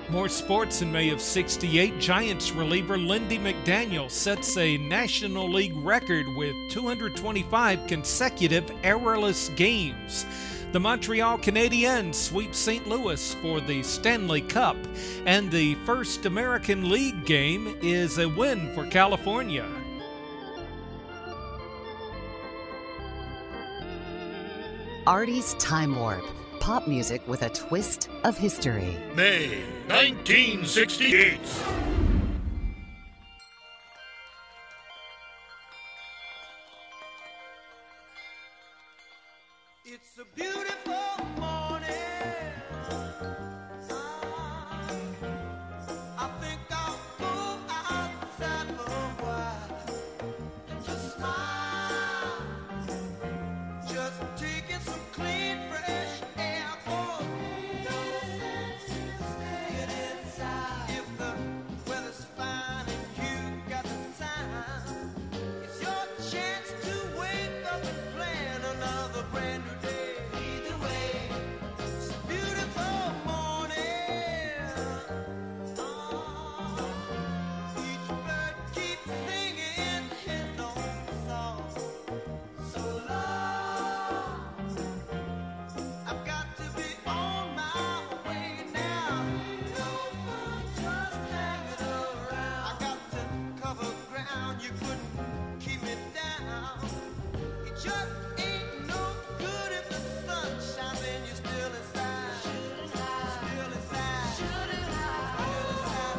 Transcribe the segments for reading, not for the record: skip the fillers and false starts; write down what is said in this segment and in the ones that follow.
More sports. In May of '68, Giants reliever Lindy McDaniel sets a National League record with 225 consecutive errorless games. The Montreal Canadiens sweep St. Louis for the Stanley Cup, and the first American League game is a win for California. Artie's Time Warp. Pop music with a twist of history. May 1968. It's a beautiful morning. I think I'll go outside for a while and just smile. Just taking some clean, fresh air for me. No sense in staying inside. If the weather's fine and you got the time, it's your chance to wake up and plan another brand new day. Either way, it's a beautiful morning. Each bird keeps singing his own song. So long, I've got to be on my way now. No fun just hanging around. I got to cover ground. You couldn't keep me down. It just ain't no good if the sun shines and you're still inside. Still inside. Still inside. Still inside.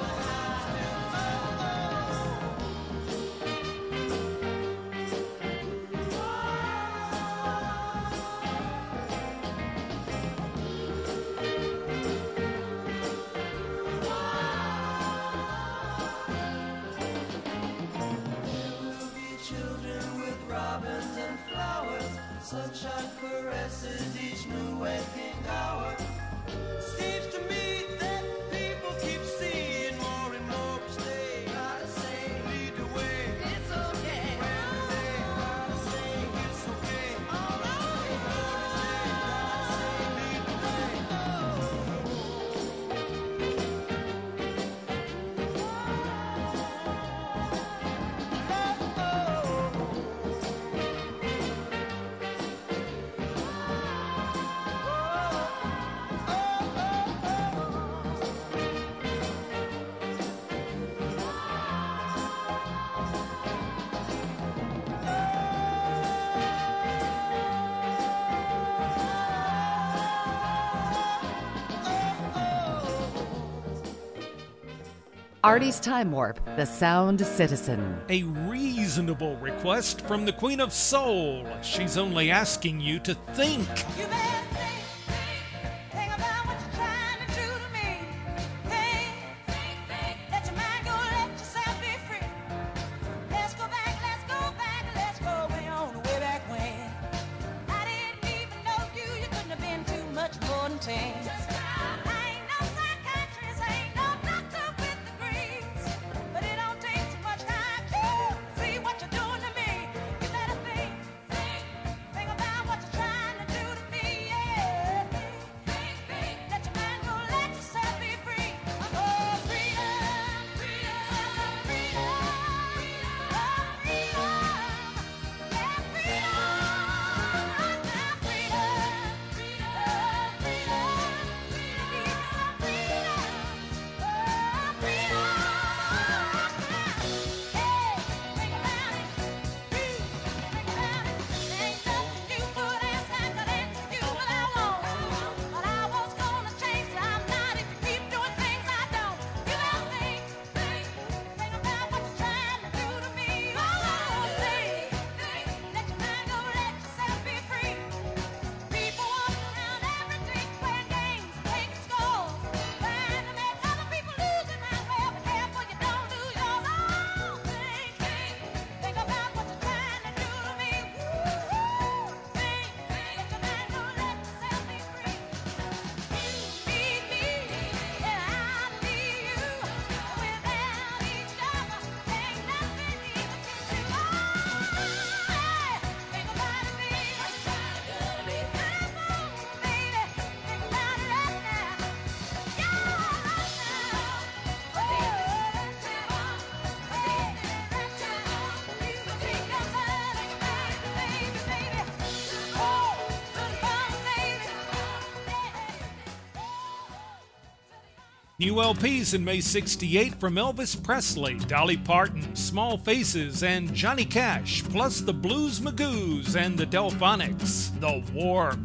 We'll be children with robins and flowers. Sunshine caresses each new waking hour. Seems to me that people keep seeing more and more each day. Gotta say, lead the way. It's okay. Gotta say, it's okay. All right. Gotta say, lead the way. Artie's Time Warp, the Sound Citizen. A reasonable request from the Queen of Soul. She's only asking you to think. You better think about what you're trying to do to me. Think, let your mind go, let yourself be free. Let's go back, let's go way on, way back when. I didn't even know you, you couldn't have been too much more than 10. I ain't no psychiatrist, I ain't no doctor with degrees, but it don't take too much time to see what you're doing to me. You better think about what you're trying to do to me, yeah. Think, let your mind go, let yourself be free. Oh, freedom, freedom, freedom, oh, freedom, yeah, freedom, right now, freedom, freedom, freedom, freedom. New LPs in May 68 from Elvis Presley, Dolly Parton, Small Faces, and Johnny Cash, plus the Blues Magoos and the Delphonics, The Warp.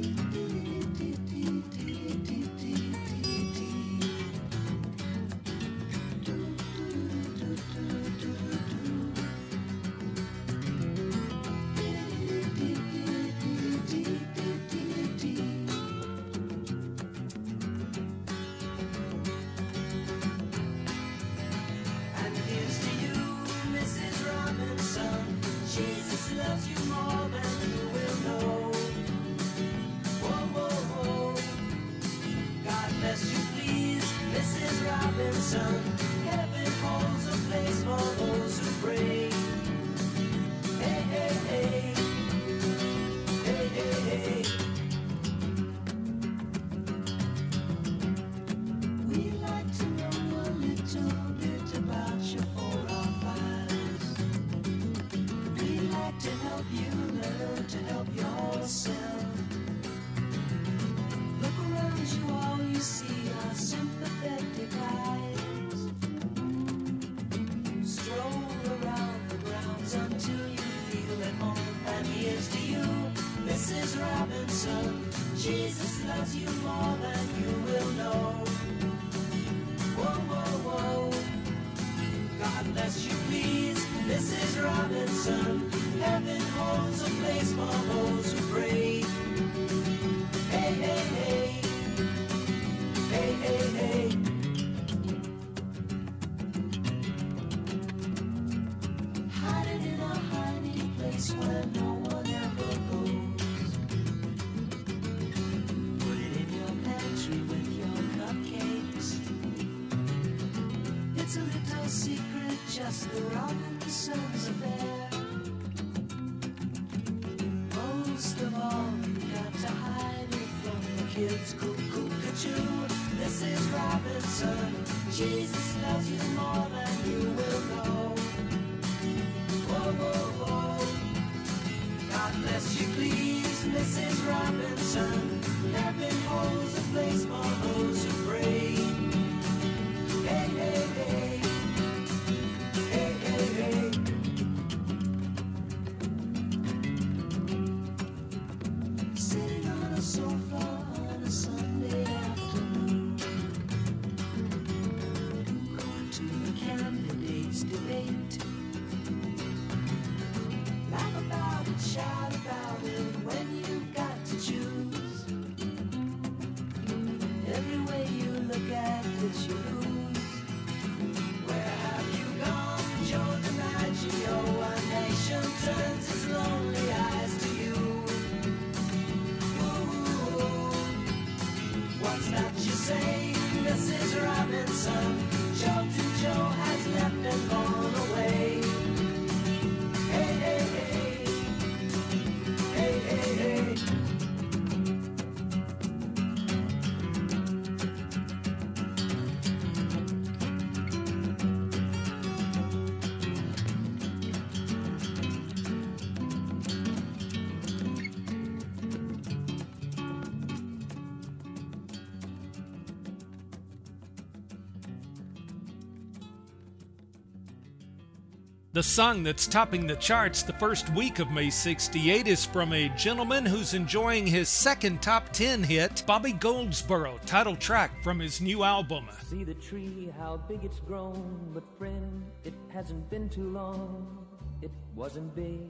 The song that's topping the charts the first week of May 68 is from a gentleman who's enjoying his second top 10 hit, Bobby Goldsboro, title track from his new album. See the tree, how big it's grown, but friend, it hasn't been too long, it wasn't big.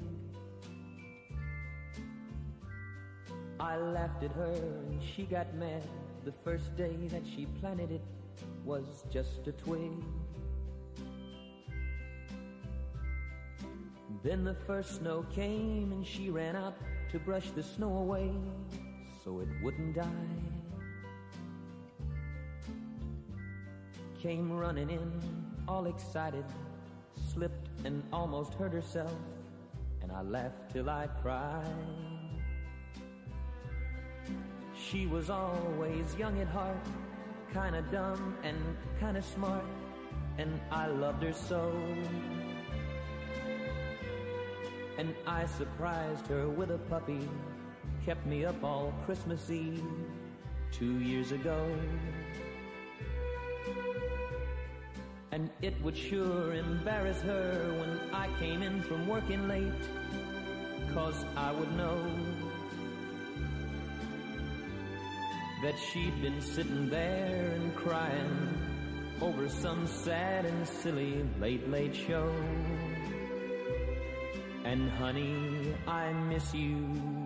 I laughed at her and she got mad. The first day that she planted it was just a twig. Then the first snow came and she ran out to brush the snow away so it wouldn't die. Came running in, all excited, slipped and almost hurt herself, and I laughed till I cried. She was always young at heart, kinda dumb and kinda smart, and I loved her so. And I surprised her with a puppy, kept me up all Christmas Eve 2 years ago. and it would sure embarrass her when I came in from working late, 'cause I would know that she'd been sitting there and crying over some sad and silly late show. And honey, I miss you,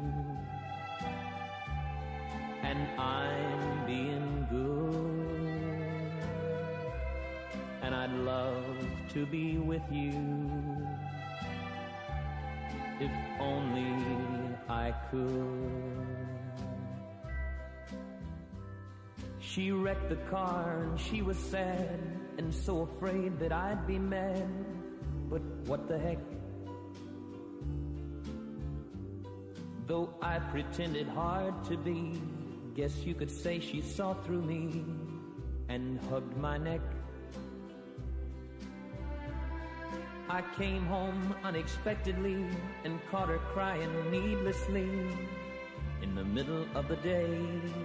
and I'm being good, and I'd love to be with you if only I could. She wrecked the car and she was sad and so afraid that I'd be mad, but what the heck? Though I pretended hard to be, guess you could say she saw through me and hugged my neck. I came home unexpectedly and caught her crying needlessly in the middle of the day.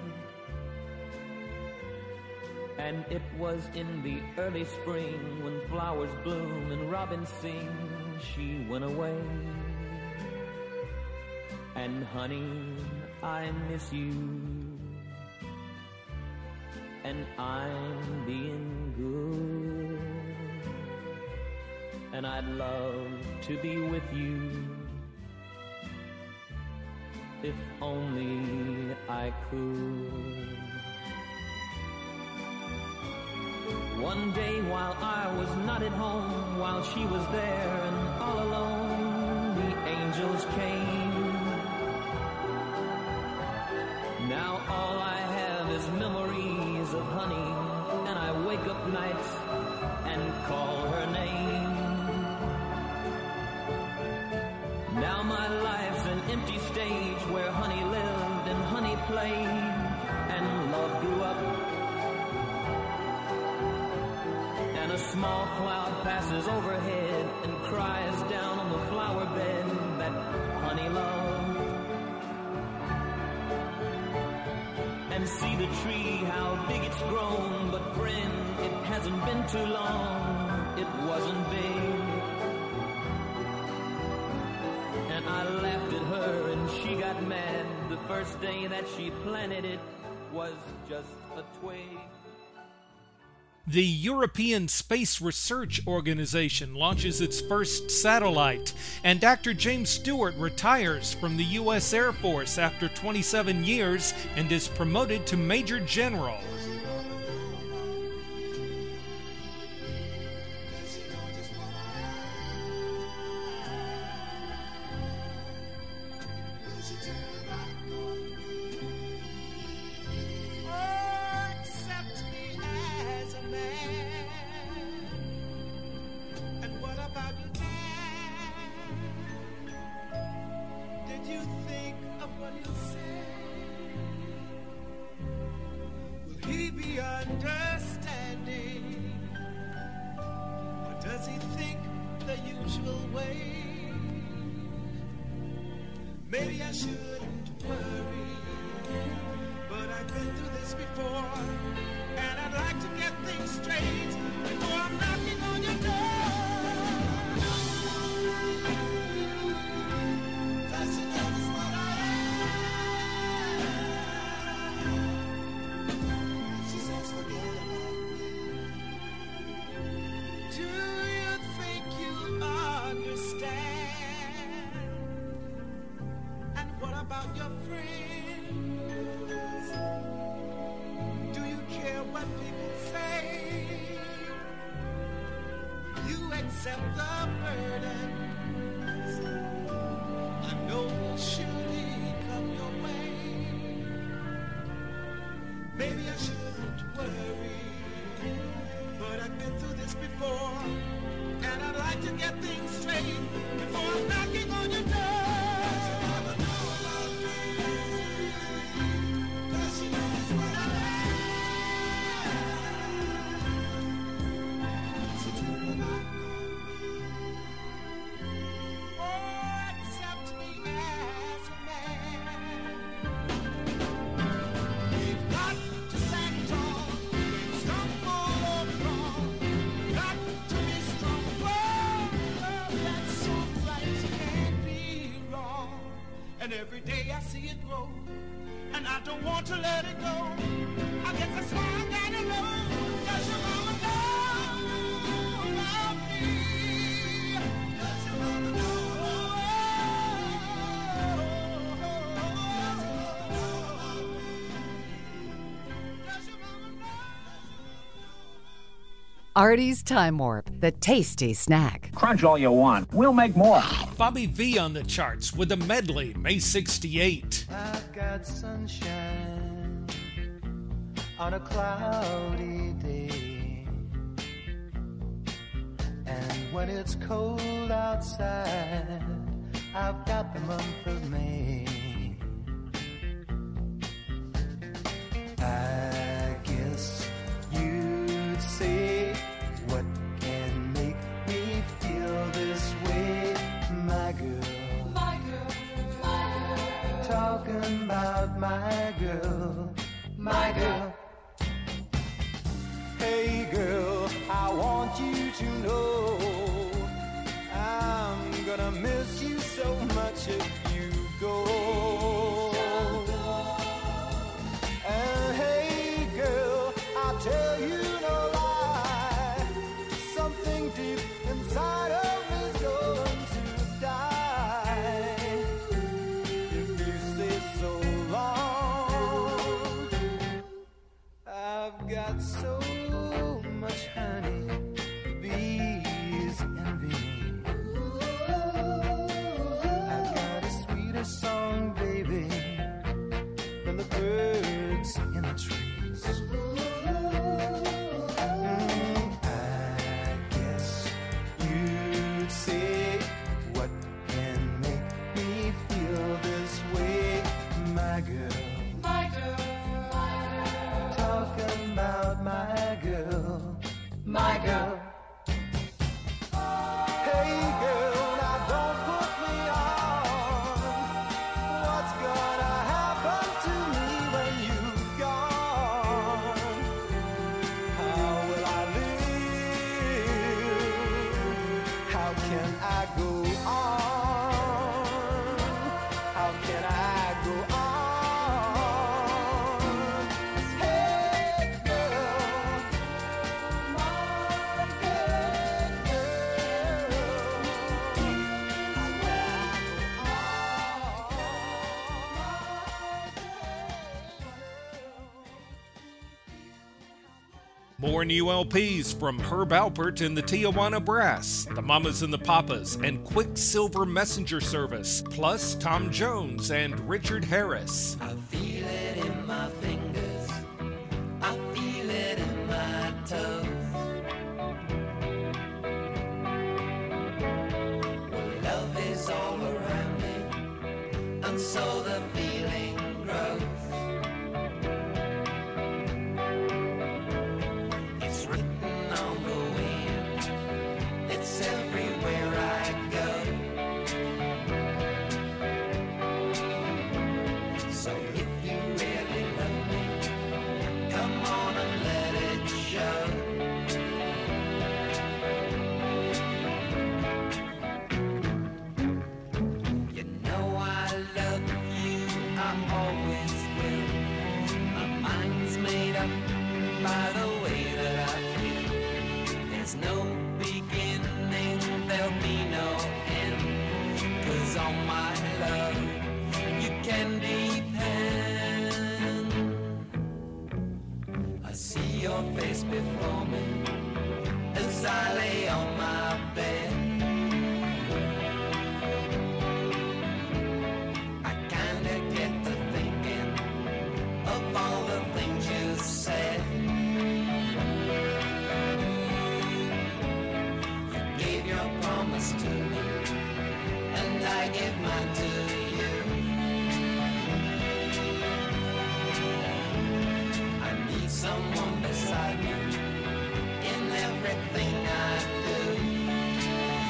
And it was in the early spring when flowers bloom and robins sing, she went away. And honey, I miss you, and I'm being good, and I'd love to be with you if only I could. One day while I was not at home, while she was there and all alone, the angels came. Now all I have is memories of honey, and I wake up nights and call her name. Now my life's an empty stage where honey lived and honey played and love grew up. And a small cloud passes overhead and cries down on the flower bed that honey loved. And see the tree, how big it's grown, but friend, it hasn't been too long, it wasn't big. And I laughed at her and she got mad. The first day that she planted it was just a twig. The European Space Research Organization launches its first satellite, and Dr. James Stewart retires from the U.S. Air Force after 27 years and is promoted to Major General. Maybe I shouldn't worry, but I've been through this before, and I'd like to get things straight before I'm knocking on your door. Does she notice what I am? She says forget about me. Do you think you understand? What about your friends? Do you care what people say? You accept the burdens I know will surely come your way. Maybe I shouldn't worry, but I've been through this before, and I'd like to get things straight before I'm knocking on your door. Got see it grow, and I don't want to let it go. I guess that's why I gotta know. Does your mama know about me? Does your mama know? Does your mama know? Artie's Time Warp, the tasty snack. Crunch all you want. We'll make more. Bobby V on the charts with a medley, May 68. I've got sunshine on a cloudy day, and when it's cold outside, I've got the month of May. I guess you'd say, what can make me feel this way, my girl? My girl, my girl. Talking about my girl, my girl. Hey girl, I want you to know I'm gonna miss you so much if you go. And hey girl, I'll tell you no lie, something deep inside of me's going to die if you stay so long. I've got so much honey, bees envy. I've got a sweeter song, baby, than the birds in the trees. I guess you'd say, what can make me feel this way, my girl? My girl, my girl. Talking about my girl, my girl. Hey girl, now don't put me on. What's gonna happen to me when you've gone? How will I live? How can I go on? How can I go on? Hey girl, my More new LPs from Herb Alpert and the Tijuana Brass, the Mamas and the Papas, and Quicksilver Messenger Service, plus Tom Jones and Richard Harris. I feel it in my fingers, I feel it in my toes. Well, love is all around me, and so the feeling grows. It's written on the wind, it's everywhere I go. So if you really love me, come on and let it show. You know I love you, I always will. My mind's made up by the way that I feel. There's no beginning, there'll be no end. 'Cause on my love you can depend. I see your face before me as I lay on my bed. I kinda get to thinking of all the things you said. You gave your promise to me, and I give mine to you. I need someone beside me in everything I do.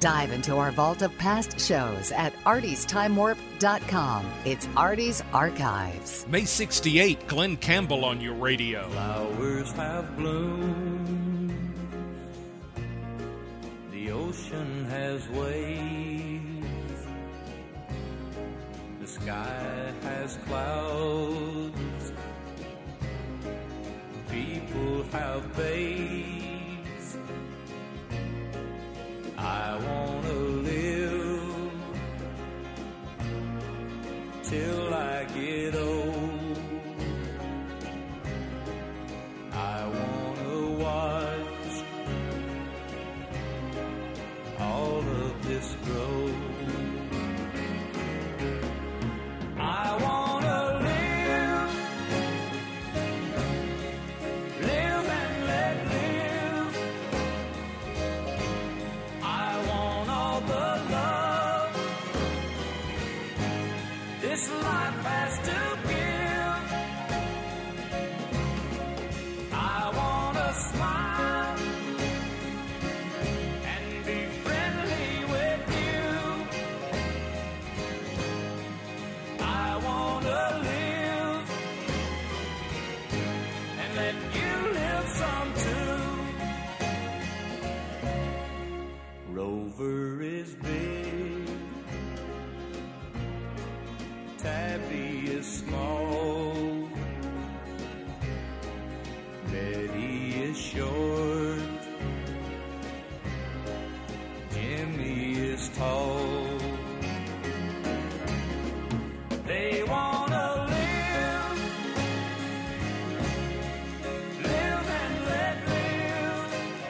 Dive into our vault of past shows at artie'stimewarp.com. It's Artie's Archives. May 68, Glenn Campbell on your radio. Flowers have bloomed, the ocean has waves, the sky has clouds, people have babes. I wanna live till I get old. I wanna watch all of this grow. I wanna live and let live. I want all the love this life has to give. I wanna smile and be friendly with you. I wanna live and let you live some too. Rover is big, Tabby is small, Betty is short, Jimmy is tall. They wanna live and let live.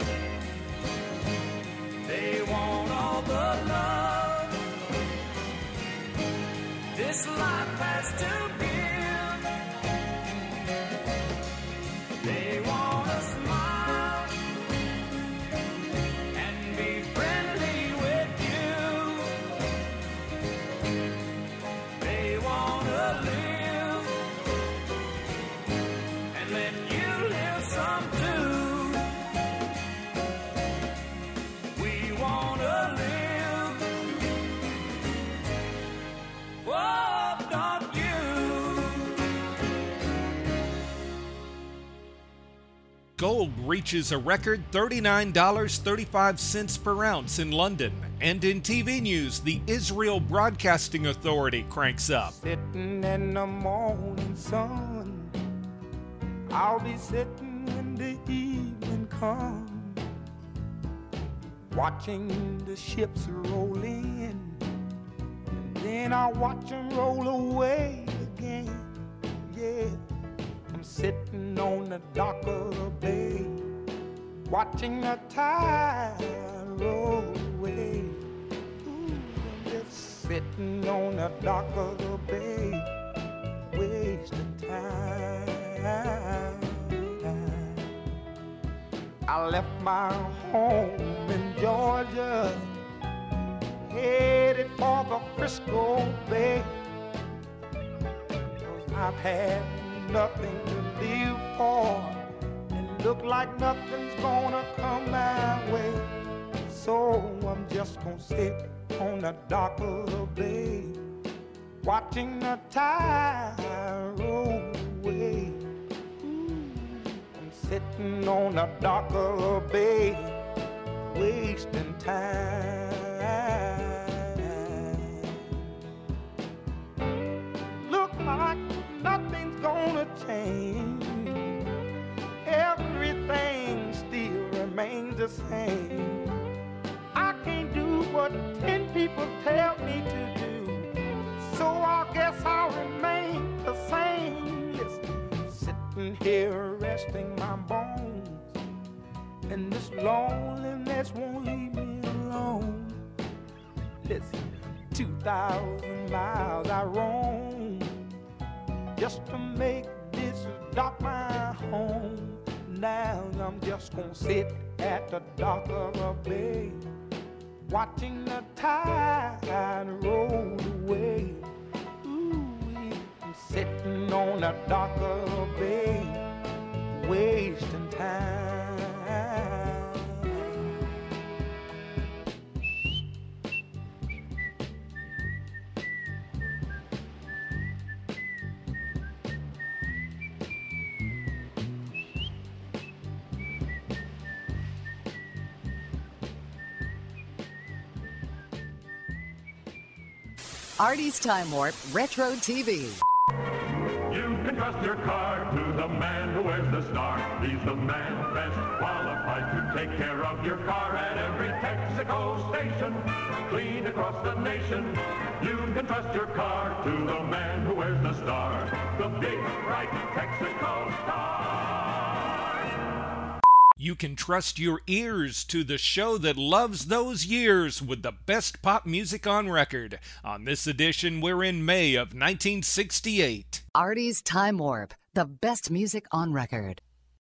They want all the love this life has to give. They wanna smile and be friendly with you. They wanna live and let you live some too. We wanna live. Whoa, don't you? Gold reaches a record $39.35 per ounce in London. And in TV news, the Israel Broadcasting Authority cranks up. Sitting in the morning sun, I'll be sitting when the evening comes, watching the ships roll in, and then I'll watch them roll away again. Yeah, I'm sitting on the dock of the bay, watching the tide roll away. Ooh, I'm just sitting on the dock of the bay, wasting time. I left my home in Georgia, headed for the Frisco Bay, 'cause I've had nothing to live for, and look like nothing's gonna come my way. So I'm just gonna sit on the dock of the bay, watching the tide roll away. I'm sitting on the dock of the bay, wasting time. Look like nothing's gonna change. Everything still remains the same. I can't do what 10 people tell me to do, so I guess I'll remain the same. Listen, sitting here resting my bones, and this loneliness won't leave me alone. Listen, 2,000 miles I roam just to make this dock my home. Now I'm just gonna sit at the dock of a bay, watching the tide roll away. Ooh, I'm sitting on the dock of a bay, wasting time. Artie's Time Warp Retro TV. You can trust your car to the man who wears the star. He's the man best qualified to take care of your car at every Texaco station, clean across the nation. You can trust your car to the man who wears the star, the big, bright Texaco star. You can trust your ears to the show that loves those years with the best pop music on record. On this edition, we're in May of 1968. Artie's Time Warp, the best music on record.